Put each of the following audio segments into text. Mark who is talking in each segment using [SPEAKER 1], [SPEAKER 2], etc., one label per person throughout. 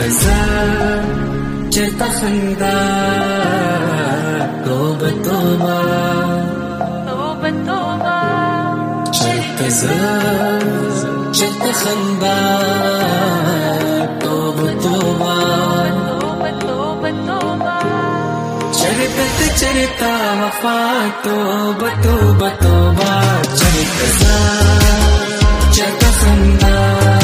[SPEAKER 1] चरता खंदा तोबा तोबा तोबा तोबा चरता खंदा तोबा तोबा तोबा तोबा चरता वफा तोबा तोबा तोबा चरता खंदा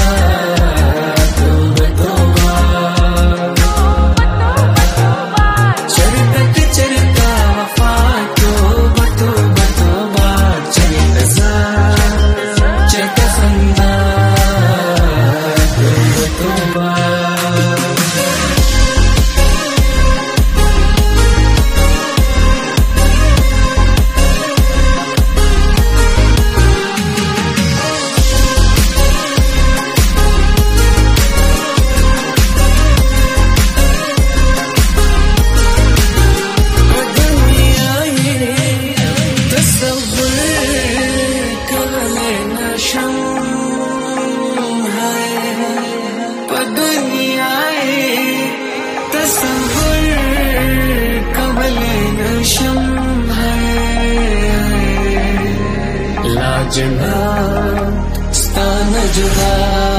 [SPEAKER 1] स्तान जुदा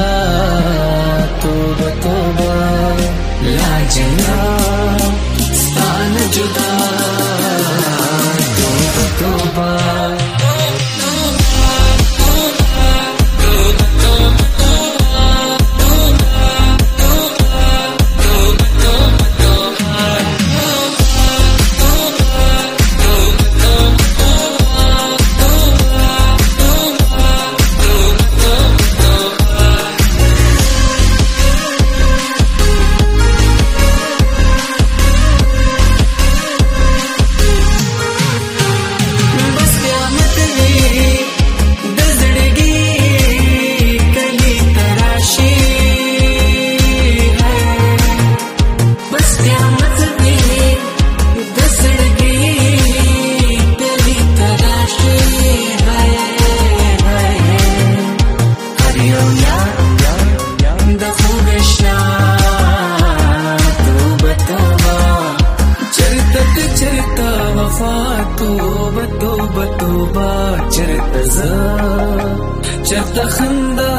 [SPEAKER 1] तोबा तोबा लाजना स्तान जुदा तोबा तोबा तोबा तोबा चरता खंदा